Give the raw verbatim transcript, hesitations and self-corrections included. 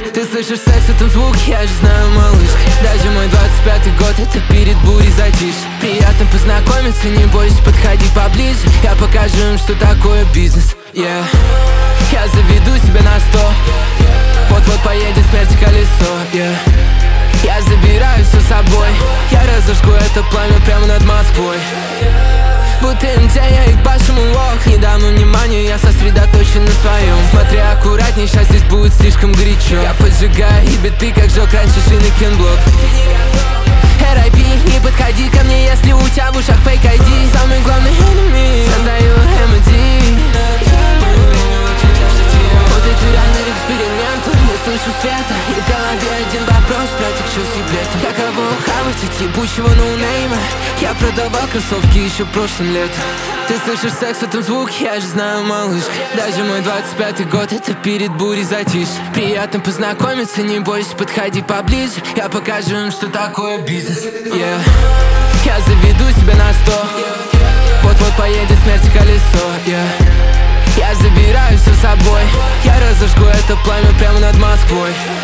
Ты слышишь секс, это звук, я же знаю, малышка. Даже мой двадцать пятый год, это перед бурей затишь. Приятно познакомиться, не бойся, подходи поближе. Я покажу им, что такое бизнес, yeah. Я заведу себя на сто. Вот-вот поедет смерть колесо, yeah. Я забираю все с собой. Я разожгу это пламя прямо над Москвой. Будто эм джей, я их башу лох. Не дам внимания, я сосредоточен на своем. Смотри аккуратней, сейчас здесь будет слишком горячо. Я поджигаю и биты, как жёг раньше шины Кенблок. эр ай пи, не подходи ко мне, если у тебя в ушах фейк ай ди. Самый главный enemy, создаю эм ди. Вот эти реальные эксперименты, не слышу света. И в голове один вопрос, братик, чё с еблетом? Каково хавать от ебучего ноунейма? Я продавал кроссовки еще прошлым летом. Ты слышишь секс в этом звуке, я же знаю, малышка. Даже мой двадцать пятый год, это перед бурей затишь. Приятно познакомиться, не бойся, подходи поближе. Я покажу им, что такое бизнес, yeah. Я заведу себя на сто. Вот-вот поедет смерть колесо, yeah. Я забираю все с собой. Я разожгу это пламя прямо над Москвой.